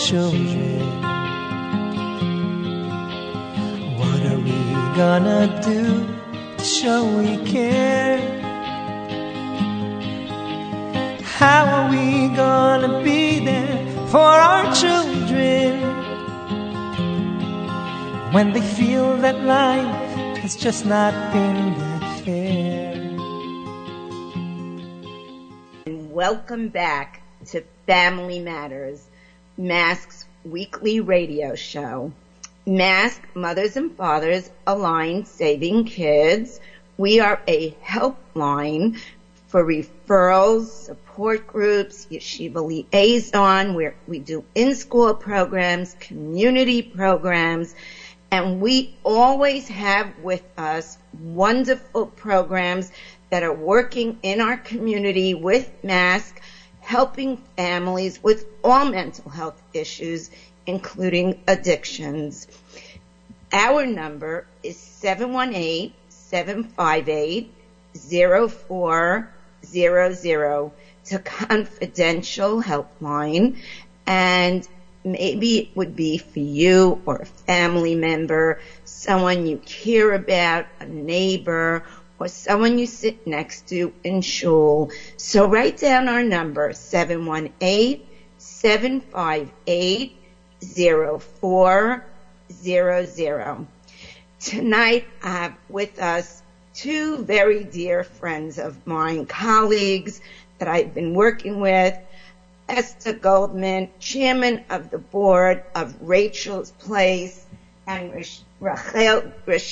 children. What are we gonna do to show we care? How are we gonna be there for our children when they feel that life has just not been that fair? Welcome back to Family Matters, Mask's weekly radio show. Mask Mothers and Fathers Aligned Saving Kids. We are a helpline for referrals, support groups, yeshiva liaison, where we do in-school programs, community programs, and we always have with us wonderful programs that are working in our community with Mask, helping families with all mental health issues, including addictions. Our number is 718-758-0400. It's a confidential helpline, and maybe it would be for you or a family member, someone you care about, a neighbor, or someone you sit next to in shul. So write down our number, 718-758-0400. Tonight I have with us two very dear friends of mine, colleagues that I've been working with, Esther Goldman, chairman of the board of Rachel's Place, and Rachel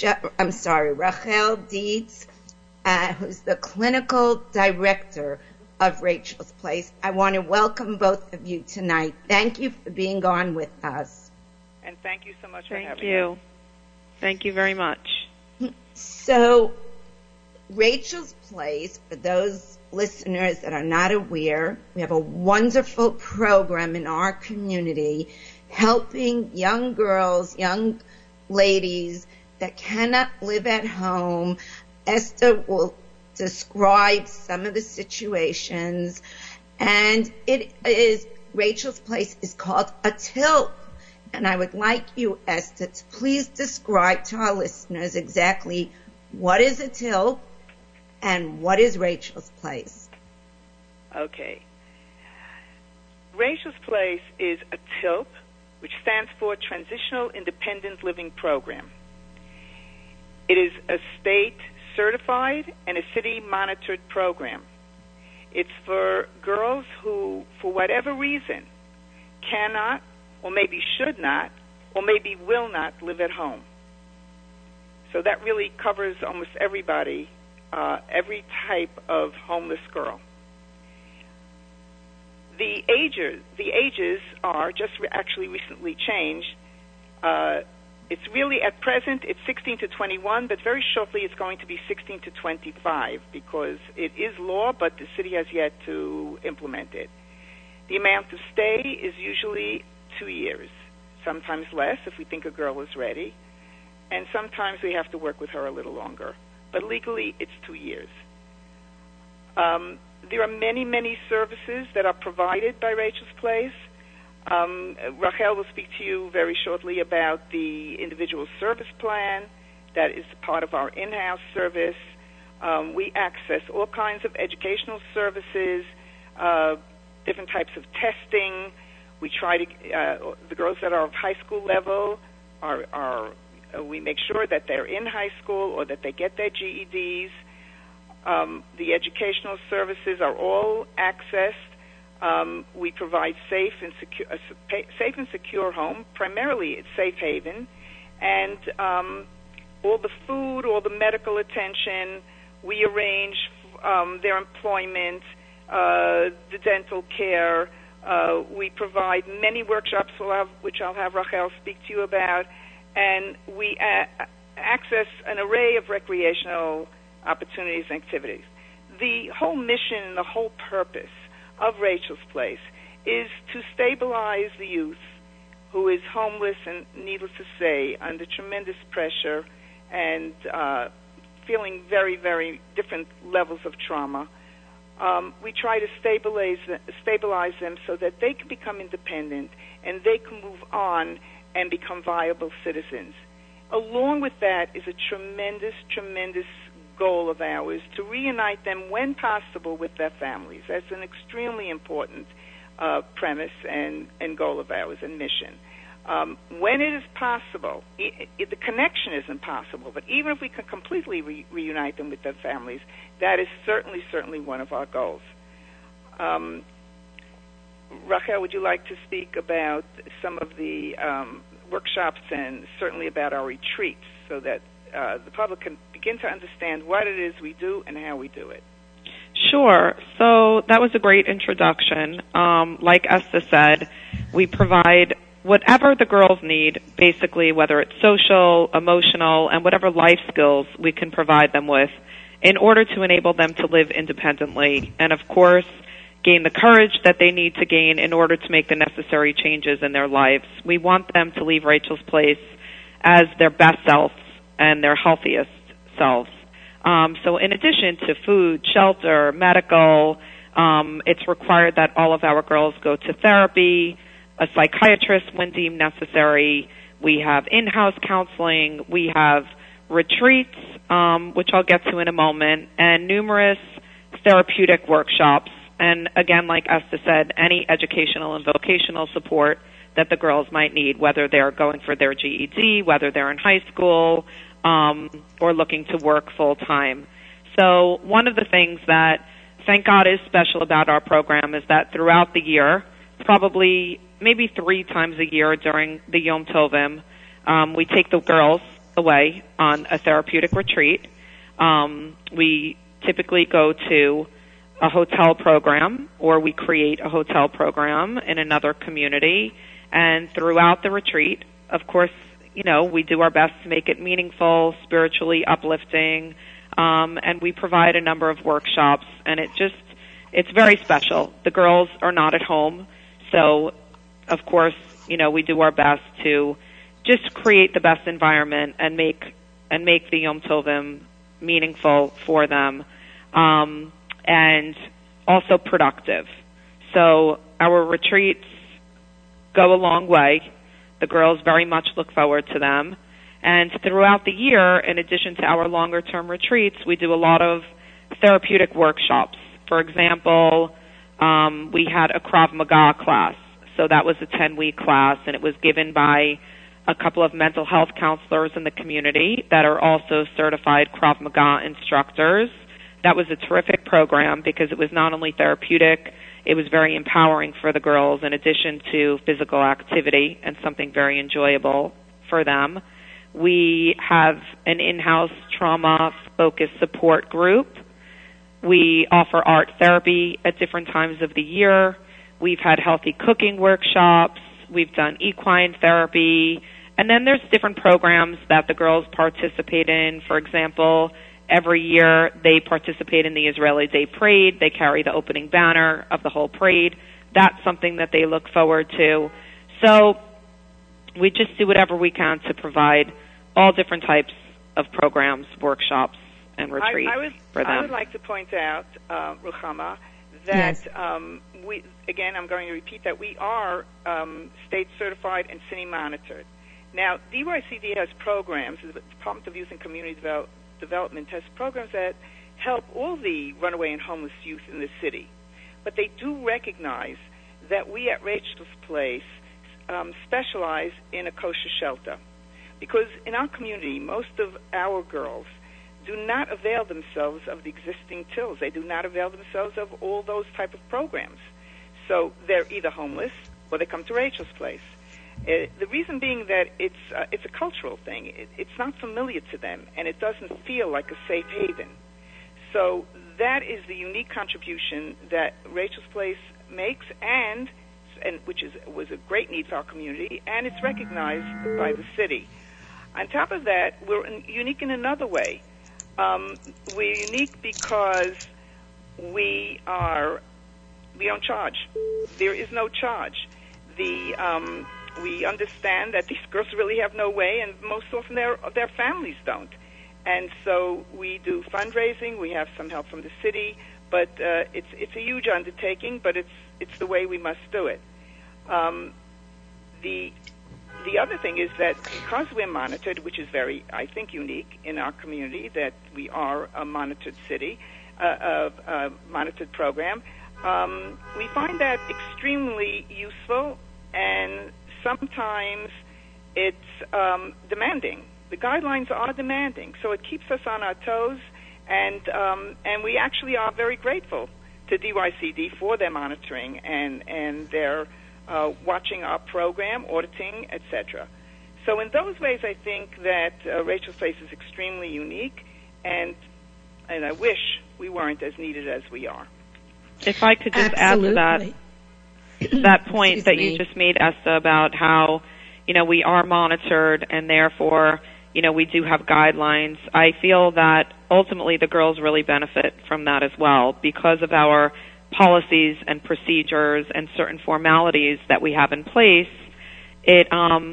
Dietz, who's the clinical director of Rachel's Place. I want to welcome both of you tonight. Thank you for being on with us. And thank you so much for having me. Thank you very much. So, Rachel's Place, for those listeners that are not aware, we have a wonderful program in our community helping young girls, young ladies that cannot live at home. Esther will describe some of the situations, and it is, Rachel's Place is called a TILP. And I would like you, Esther, to please describe to our listeners exactly what is a TILP and what is Rachel's Place. Okay. Rachel's Place is a TILP, which stands for Transitional Independent Living Program. It is a state-certified and a city-monitored program. It's for girls who, for whatever reason, cannot, or maybe should not, or maybe will not live at home. So that really covers almost everybody, every type of homeless girl. The ages are just actually recently changed. It's really, at present, it's 16 to 21, but very shortly it's going to be 16 to 25 because it is law, but the city has yet to implement it. The amount of stay is usually 2 years, sometimes less if we think a girl is ready, and sometimes we have to work with her a little longer. But legally, it's 2 years. There are many, many services that are provided by Rachel's Place. Rachel will speak to you very shortly about the individual service plan that is part of our in-house service. We access all kinds of educational services, different types of testing. We try to, the girls that are of high school level we make sure that they're in high school or that they get their GEDs. The educational services are all accessed. We provide a safe and secure home. Primarily, it's Safe Haven, and all the food, all the medical attention. We arrange their employment, the dental care. We provide many workshops, which I'll have Rachel speak to you about, and we access an array of recreational opportunities and activities. The whole mission and the whole purpose of Rachel's Place is to stabilize the youth who is homeless and, needless to say, under tremendous pressure and feeling very, very different levels of trauma. we try to stabilize them so that they can become independent and they can move on and become viable citizens. Along with that is a tremendous, tremendous goal of ours to reunite them when possible with their families. That's an extremely important premise and goal of ours and mission. When it is possible, the connection isn't possible, but even if we can completely reunite them with their families, that is certainly one of our goals. Rachel, would you like to speak about some of the workshops and certainly about our retreats so that the public can begin to understand what it is we do and how we do it? Sure. So that was a great introduction. Like Esther said, we provide whatever the girls need, basically, whether it's social, emotional, and whatever life skills we can provide them with in order to enable them to live independently and, of course, gain the courage that they need to gain in order to make the necessary changes in their lives. We want them to leave Rachel's Place as their best selves and their healthiest selves. So in addition to food, shelter, medical, it's required that all of our girls go to therapy, a psychiatrist when deemed necessary. We have in-house counseling. We have retreats, which I'll get to in a moment, and numerous therapeutic workshops. And again, like Esther said, any educational and vocational support that the girls might need, whether they're going for their GED, whether they're in high school, or looking to work full-time. So one of the things that, thank God, is special about our program is that throughout the year, probably maybe 3 times a year during the Yom Tovim, we take the girls away on a therapeutic retreat. We typically go to a hotel program, or we create a hotel program in another community. And throughout the retreat, of course, we do our best to make it meaningful, spiritually uplifting, and we provide a number of workshops, and it's very special. The girls are not at home, so, of course, we do our best to just create the best environment and make the Yom Tovim meaningful for them, and also productive. So our retreats go a long way. The girls very much look forward to them. And throughout the year, in addition to our longer-term retreats, we do a lot of therapeutic workshops. For example, we had a Krav Maga class. So that was a 10-week class, and it was given by a couple of mental health counselors in the community that are also certified Krav Maga instructors. That was a terrific program because it was not only therapeutic, it was very empowering for the girls in addition to physical activity and something very enjoyable for them. We have an in-house trauma-focused support group. We offer art therapy at different times of the year. We've had healthy cooking workshops. We've done equine therapy. And then there's different programs that the girls participate in. For example, every year they participate in the Israeli Day Parade. They carry the opening banner of the whole parade. That's something that they look forward to. So we just do whatever we can to provide all different types of programs, workshops, and retreats for them. I would like to point out, Ruchama, that yes. I'm going to repeat that we are state certified and city monitored. Now, DYCD has programs, the Department of Youth and Community Development has programs that help all the runaway and homeless youth in the city. But they do recognize that we at Rachel's Place specialize in a kosher shelter. Because in our community, most of our girls do not avail themselves of the existing TILs. They do not avail themselves of all those type of programs. So they're either homeless or they come to Rachel's Place. The reason being that it's a cultural thing. It's not familiar to them, and it doesn't feel like a safe haven. So that is the unique contribution that Rachel's Place makes, and which was a great need for our community, and it's recognized by the city. On top of that, we're unique in another way. We're unique because we don't charge. There is no charge. We understand that these girls really have no way, and most often their families don't. And so we do fundraising. We have some help from the city, but it's a huge undertaking, but it's the way we must do it. The other thing is that because we're monitored, which is very, I think, unique in our community, that we are a monitored city, a monitored program, we find that extremely useful, and sometimes it's demanding. The guidelines are demanding, so it keeps us on our toes, and we actually are very grateful to DYCD for their monitoring and their watching our program, auditing, etc. So in those ways, I think that Rachel's Place is extremely unique, and I wish we weren't as needed as we are. If I could just add to that point that you just made, Esther, about how, we are monitored and therefore, we do have guidelines. I feel that ultimately the girls really benefit from that as well because of our policies and procedures and certain formalities that we have in place. It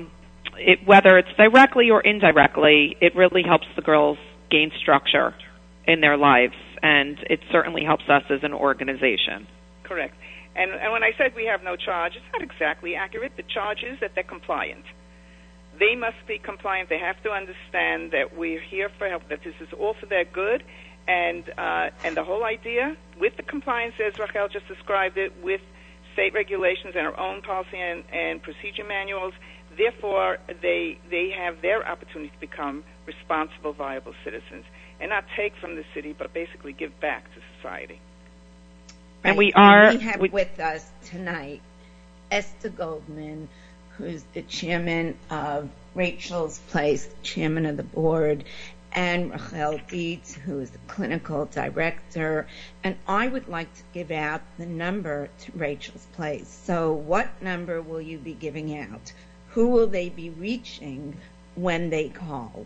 whether it's directly or indirectly, it really helps the girls gain structure in their lives, and it certainly helps us as an organization. Correct. And when I said we have no charge, it's not exactly accurate. The charge is that they're compliant. They must be compliant. They have to understand that we're here for help, that this is all for their good, and the whole idea with the compliance, as Rachel just described it, with state regulations and our own policy and procedure manuals. Therefore, they have their opportunity to become responsible, viable citizens, and not take from the city, but basically give back to society. Right. And we have with us tonight Esther Goldman, who's the chairman of Rachel's Place, chairman of the board, and Rachel Dietz, who is the clinical director. And I would like to give out the number to Rachel's Place. So what number will you be giving out? Who will they be reaching when they call?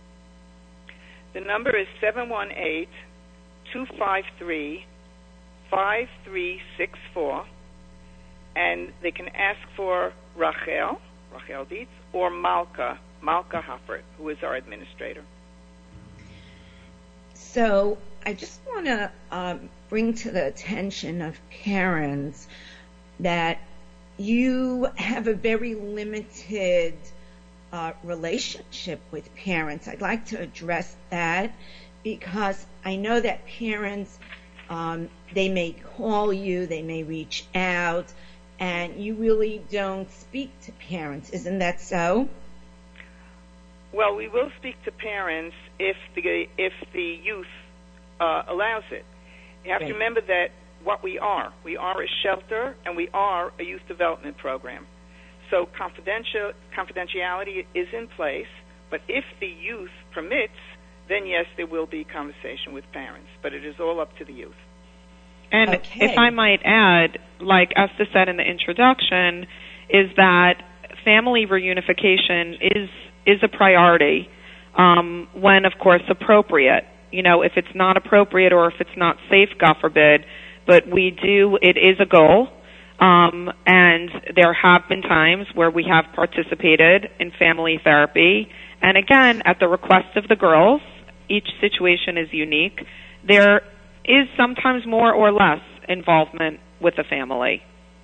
The number is 718-253-5364, and they can ask for Rachel Dietz, or Malka Hoffert, who is our administrator. So I just want to bring to the attention of parents that you have a very limited relationship with parents. I'd like to address that because I know that parents, they may call you, they may reach out, and you really don't speak to parents. Isn't that so? Well, we will speak to parents if the youth allows it. You have to remember that what we are a shelter, and we are a youth development program. So confidentiality is in place, but if the youth permits, then yes, there will be conversation with parents, but it is all up to the youth. And if I might add, like Esther said in the introduction, is that family reunification is a priority when, of course, appropriate. If it's not appropriate or if it's not safe, God forbid, but it is a goal. And there have been times where we have participated in family therapy. And again, at the request of the girls, each situation is unique. There is sometimes more or less involvement with the family.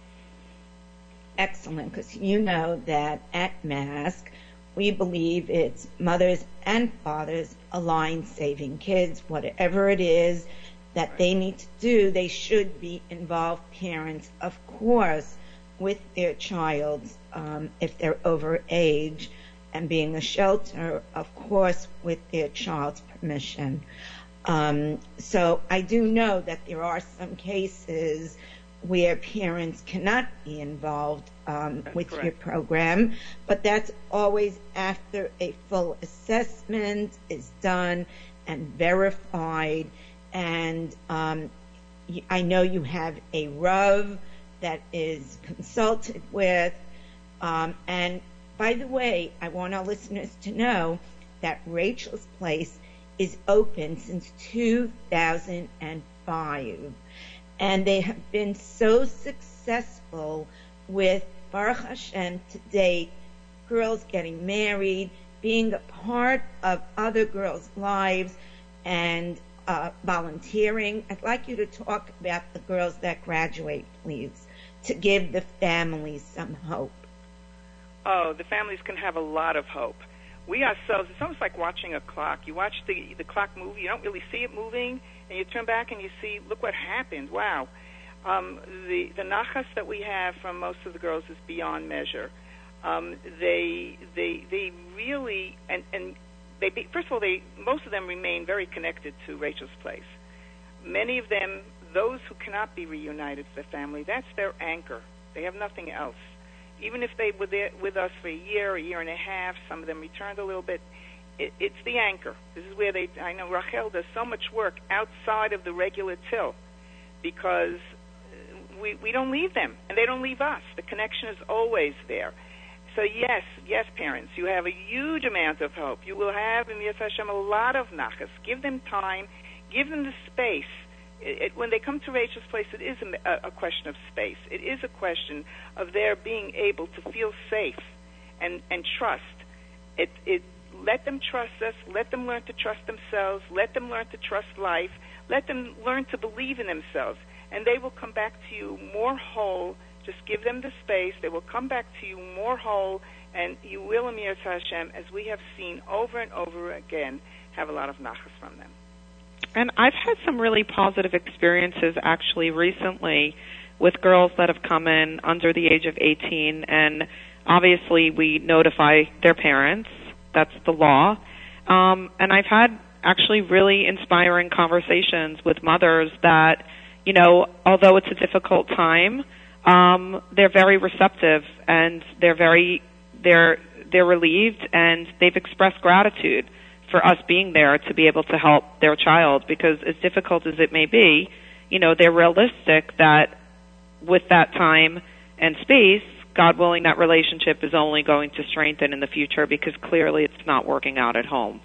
Excellent, because you know that at MASC, we believe it's mothers and fathers aligned saving kids. Whatever it is that they need to do, they should be involved parents, of course, with their child if they're over age, and being a shelter, of course, with their child's permission. So I do know that there are some cases where parents cannot be involved with your program, but that's always after a full assessment is done and verified. And I know you have a ROV that is consulted with. And by the way, I want our listeners to know that Rachel's Place is open since 2005. And they have been so successful with, Baruch Hashem, to date, girls getting married, being a part of other girls' lives, and volunteering. I'd like you to talk about the girls that graduate, please, to give the families some hope. Oh, the families can have a lot of hope. We ourselves, it's almost like watching a clock. You watch the clock move, you don't really see it moving, and you turn back and you see, look what happened. Wow. The nachas that we have from most of the girls is beyond measure. They really, first of all, most of them remain very connected to Rachel's Place. Many of them, those who cannot be reunited with their family, that's their anchor. They have nothing else. Even if they were there with us for a year and a half, some of them returned a little bit, it's the anchor. This is where I know Rachel does so much work outside of the regular till, because we don't leave them, and they don't leave us. The connection is always there. So yes, parents, you have a huge amount of hope. You will have, in Yis Hashem, a lot of nachas. Give them time. Give them the space. When they come to Rachel's Place, it is a question of space. It is a question of their being able to feel safe and trust. Let them trust us. Let them learn to trust themselves. Let them learn to trust life. Let them learn to believe in themselves. And they will come back to you more whole. Just give them the space. They will come back to you more whole, and you will, Amir Hashem, as we have seen over and over again, have a lot of nachas from them. And I've had some really positive experiences actually recently with girls that have come in under the age of 18, and obviously we notify their parents. That's the law. And I've had actually really inspiring conversations with mothers that, you know, although it's a difficult time, they're very receptive, and they're relieved, and they've expressed gratitude for us being there to be able to help their child, because as difficult as it may be, you know, they're realistic that with that time and space, God willing, that relationship is only going to strengthen in the future, because clearly it's not working out at home.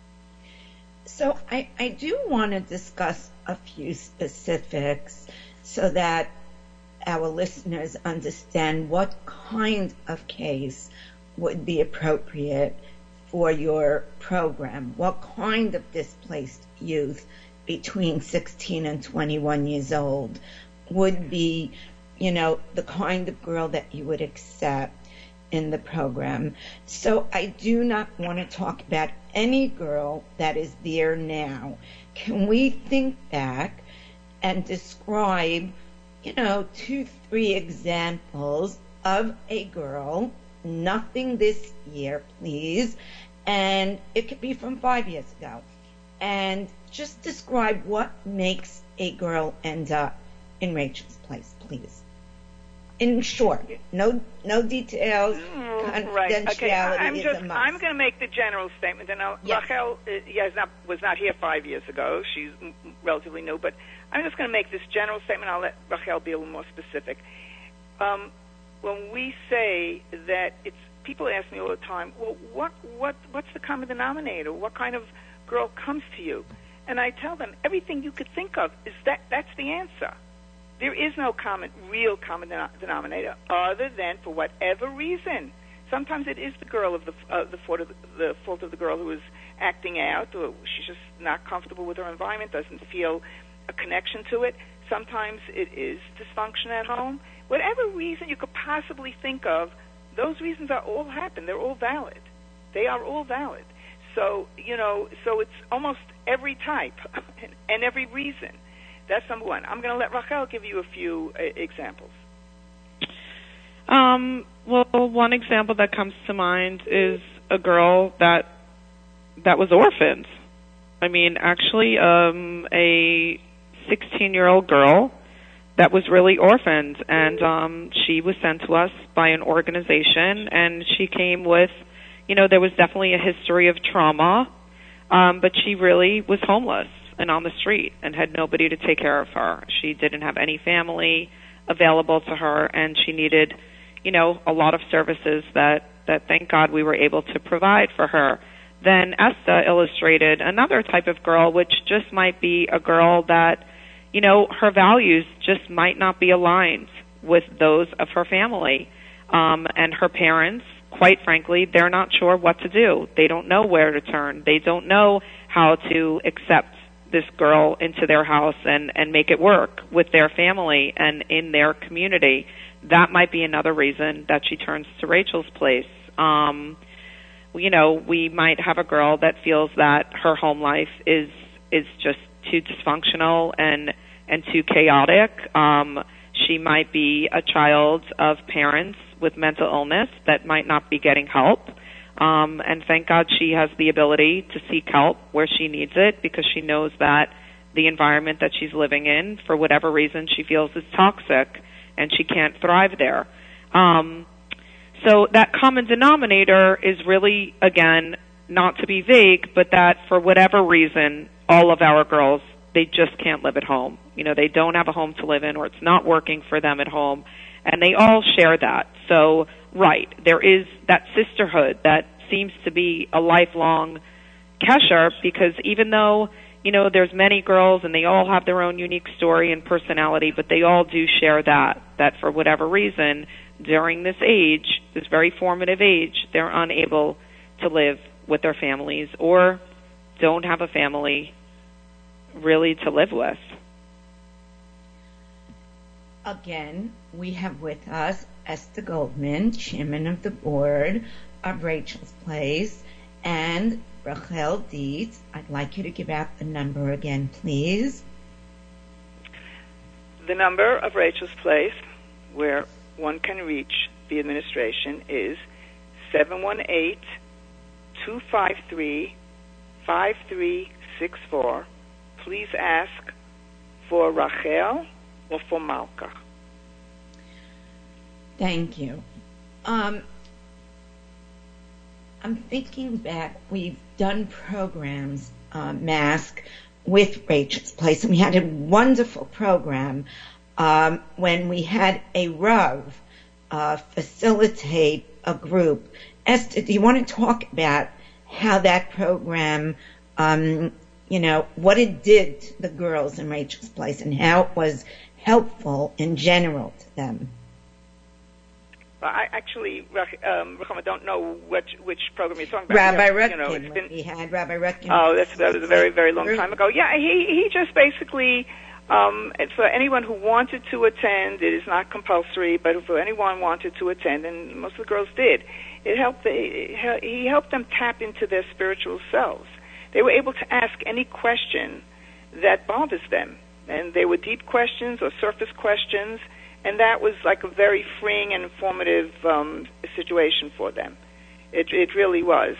So I do want to discuss a few specifics so that our listeners understand what kind of case would be appropriate for your program. What kind of displaced youth between 16 and 21 years old would be, you know, the kind of girl that you would accept in the program. So I do not want to talk about any girl that is there now. Can we think back and describe, you know, 2-3 examples of a girl, nothing this year, please, and it could be from 5 years ago, and just describe what makes a girl end up in Rachel's Place, please. In short, no details, confidentiality. Right. Okay. I'm going to make the general statement, and Rachel was not here 5 years ago. She's relatively new, but I'm just going to make this general statement. I'll let Rachel be a little more specific. When we say that people ask me all the time, well, what's the common denominator? What kind of girl comes to you? And I tell them, everything you could think of that's the answer. There is no real common denominator, other than for whatever reason. Sometimes it is the girl of the fault of the girl who is acting out, or she's just not comfortable with her environment, doesn't feel a connection to it. Sometimes it is dysfunction at home. Whatever reason you could possibly think of, those reasons all happen. They're all valid. They are all valid. So, you know, it's almost every type and every reason. That's number one. I'm going to let Rachel give you a few examples. Well, one example that comes to mind is a girl that was orphaned. I mean, actually, a 16-year-old girl that was really orphaned, and she was sent to us by an organization, and she came with, you know, there was definitely a history of trauma, but she really was homeless and on the street and had nobody to take care of her. She didn't have any family available to her, and she needed, you know, a lot of services that thank God we were able to provide for her. Then Esther illustrated another type of girl, which just might be a girl that, you know, her values just might not be aligned with those of her family. And her parents, quite frankly, they're not sure what to do. They don't know where to turn. They don't know how to accept this girl into their house and make it work with their family and in their community. That might be another reason that she turns to Rachel's Place. We might have a girl that feels that her home life is just too dysfunctional and too chaotic. She might be a child of parents with mental illness that might not be getting help. And thank God she has the ability to seek help where she needs it, because she knows that the environment that she's living in, for whatever reason, she feels is toxic and she can't thrive there. So that common denominator is really, again, not to be vague, but that for whatever reason, all of our girls, they just can't live at home. They don't have a home to live in, or it's not working for them at home, and they all share that. So, right, there is that sisterhood that seems to be a lifelong kesher, because even though, there's many girls and they all have their own unique story and personality, but they all do share that for whatever reason, during this age, this very formative age, they're unable to live with their families or don't have a family really to live with. Again, we have with us Esther Goldman, chairman of the board of Rachel's Place, and Rachel Dietz. I'd like you to give out the number again, please. The number of Rachel's Place, where one can reach the administration, is 718-253-5364. Please ask for Rachel or for Malka. Thank you. I'm thinking back, we've done programs, Mask, with Rachel's Place, and we had a wonderful program when we had a Rav facilitate a group. Esther, do you want to talk about how that program, what it did to the girls in Rachel's Place and how it was helpful in general to them? Well, I actually, Ruchama, don't know which program you're talking about. Rabbi Rutkin. We had Rabbi Rutkin. Oh, that was a very, very long time ago. Yeah, he just basically, for anyone who wanted to attend, it is not compulsory, but for anyone who wanted to attend, and most of the girls did, he helped them tap into their spiritual selves. They were able to ask any question that bothers them, and they were deep questions or surface questions, and that was like a very freeing and informative situation for them. It really was.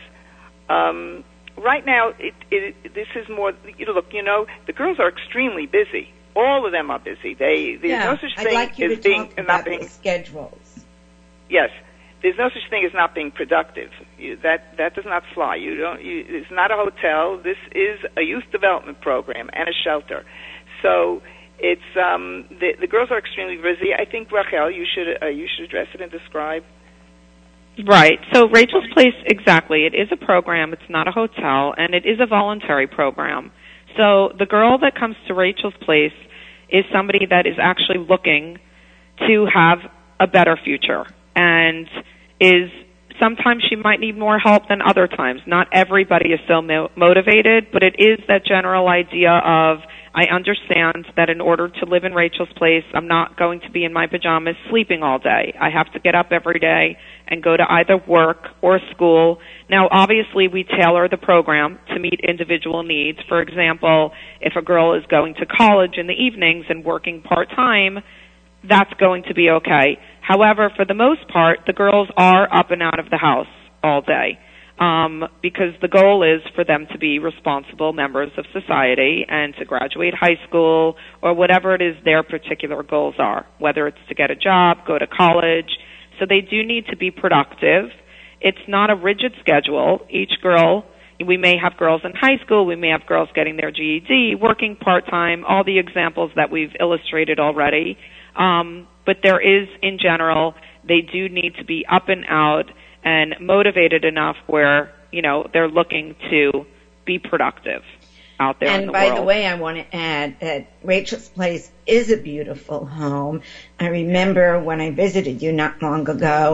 Right now, this is more. Look, the girls are extremely busy. All of them are busy. There's no such thing like as being not being schedules. Yes, there's no such thing as not being productive. That does not fly. It's not a hotel. This is a youth development program and a shelter. So it's the girls are extremely busy. I think, Rachel, you should address it and describe. Right. So Rachel's Place, exactly. It is a program. It's not a hotel, and it is a voluntary program. So the girl that comes to Rachel's Place is somebody that is actually looking to have a better future, and sometimes she might need more help than other times. Not everybody is so motivated, but it is that general idea of, I understand that in order to live in Rachel's Place, I'm not going to be in my pajamas sleeping all day. I have to get up every day and go to either work or school. Now, obviously, we tailor the program to meet individual needs. For example, if a girl is going to college in the evenings and working part-time, that's going to be okay. However, for the most part, the girls are up and out of the house all day. Because the goal is for them to be responsible members of society and to graduate high school or whatever it is their particular goals are, whether it's to get a job, go to college. So they do need to be productive. It's not a rigid schedule. Each girl, we may have girls in high school, we may have girls getting their GED, working part-time, all the examples that we've illustrated already. But there is, in general, they do need to be up and out and motivated enough where, they're looking to be productive out there in the world. And by the way, I want to add that Rachel's Place is a beautiful home. I remember when I visited you not long ago,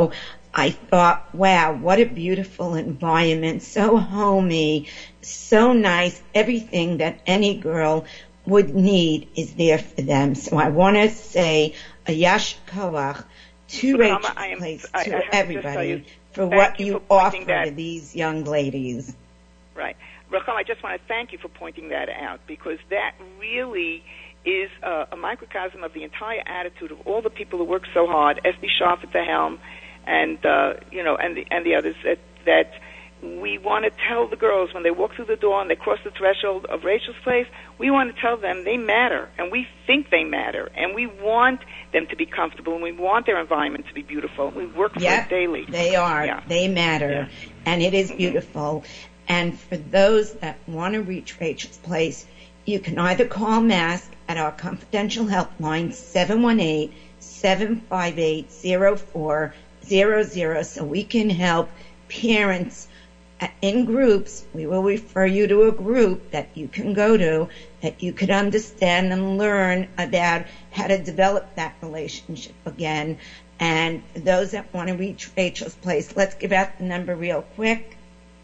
I thought, wow, what a beautiful environment, so homey, so nice. Everything that any girl would need is there for them. So I want to say a Yash Koach to Rachel's Place, to everybody, for what you offer to these young ladies. Right. Rachel, I just want to thank you for pointing that out, because that really is a microcosm of the entire attitude of all the people who work so hard, Esty Scharf at the helm, and and the others, that we want to tell the girls when they walk through the door and they cross the threshold of Rachel's Place, we want to tell them they matter, and we think they matter, and we want them to be comfortable, and we want their environment to be beautiful. We work for it daily. They are. Yeah. They matter, and it is beautiful. And for those that want to reach Rachel's Place, you can either call Mask at our confidential helpline, 718-758-0400, so we can help parents in groups. We will refer you to a group that you can go to, that you could understand and learn about how to develop that relationship again. And for those that want to reach Rachel's Place, let's give out the number real quick.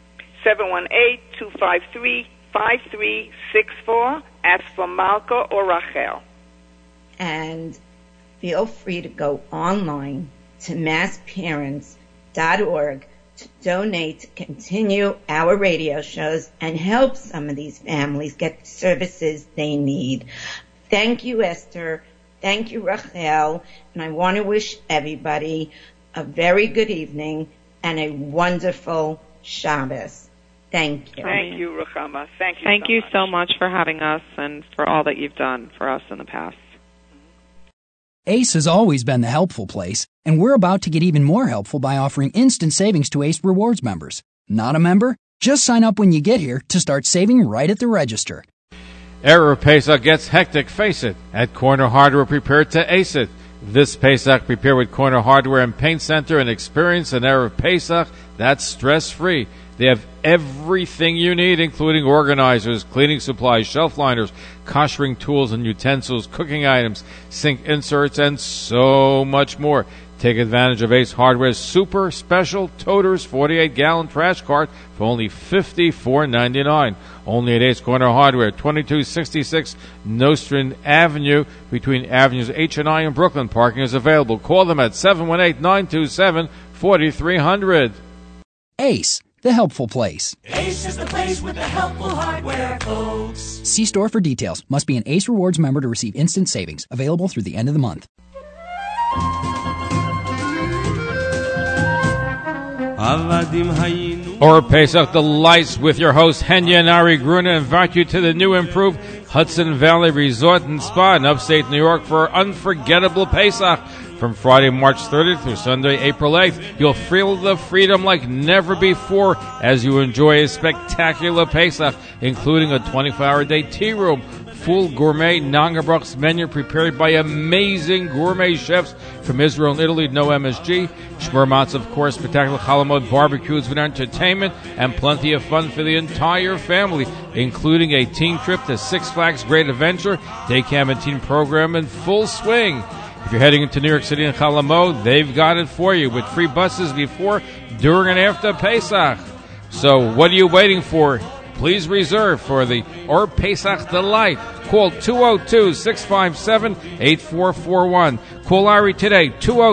718-253-5364. Ask for Malka or Rachel. And feel free to go online to massparents.org to donate to continue our radio shows and help some of these families get the services they need. Thank you, Esther. Thank you, Rachel. And I want to wish everybody a very good evening and a wonderful Shabbos. Thank you. Thank you, Ruchama. Thank you. Thank you so much for having us and for all that you've done for us in the past. Ace has always been the helpful place, and we're about to get even more helpful by offering instant savings to Ace Rewards members. Not a member? Just sign up when you get here to start saving right at the register. Erev Pesach gets hectic, face it. At Corner Hardware, prepare to ace it. This Pesach, prepare with Corner Hardware and Paint Center and experience an Erev Pesach that's stress-free. They have everything you need, including organizers, cleaning supplies, shelf liners, koshering tools and utensils, cooking items, sink inserts, and so much more. Take advantage of Ace Hardware's super special Toters 48-gallon trash cart for only $54.99. Only at Ace Corner Hardware, 2266 Nostrand Avenue, between Avenues H and I in Brooklyn. Parking is available. Call them at 718-927-4300. Ace, the helpful place. Ace is the place with the helpful hardware, folks. See store for details. Must be an Ace Rewards member to receive instant savings. Available through the end of the month. Or Pesach Delights with your host Henya and Ari Gruna invite you to the new improved Hudson Valley Resort and Spa in upstate New York for unforgettable Pesach. From Friday, March 30th through Sunday, April 8th, you'll feel the freedom like never before as you enjoy a spectacular Pesach, including a 24-hour day tea room, full gourmet Nangabrach's menu prepared by amazing gourmet chefs from Israel and Italy, no MSG, Shmurmats, of course, spectacular Chalamot barbecues with entertainment, and plenty of fun for the entire family, including a teen trip to Six Flags Great Adventure, day camp and teen program in full swing. If you're heading into New York City and Chalamot, they've got it for you with free buses before, during, and after Pesach. So what are you waiting for? Please reserve for the Or Pesach Delight. Call 202-657-8441. Call Ari today,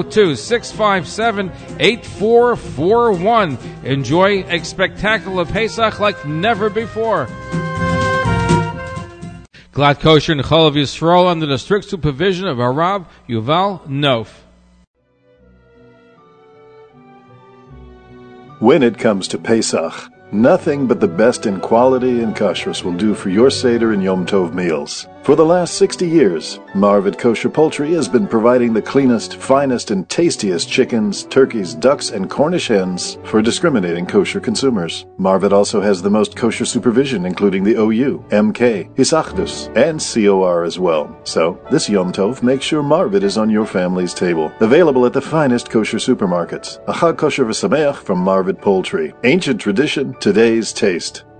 202-657-8441. Enjoy a spectacular Pesach like never before. Glad Kosher and Chalav Yisrael under the strict supervision of Harav Yuval Nof. When it comes to Pesach, nothing but the best in quality and kashrus will do for your Seder and Yom Tov meals. For the last 60 years, Marvet Kosher Poultry has been providing the cleanest, finest, and tastiest chickens, turkeys, ducks, and Cornish hens for discriminating kosher consumers. Marvet also has the most kosher supervision, including the OU, MK, Hisachdus, and COR as well. So, this Yom Tov, make sure Marvet is on your family's table. Available at the finest kosher supermarkets. A Chag Kosher V'Sameach from Marvet Poultry. Ancient tradition, today's taste.